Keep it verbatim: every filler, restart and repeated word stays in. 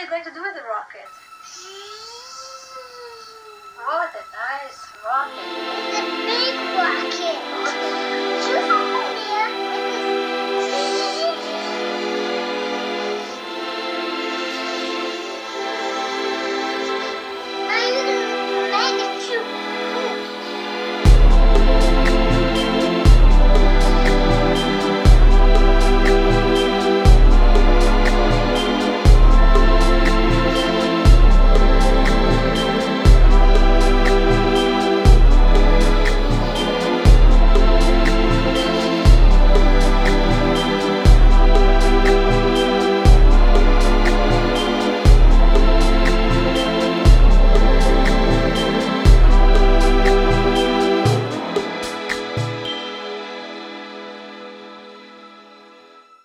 you going to do with the rocket? What a nice rocket. It's a big rocket. Okay.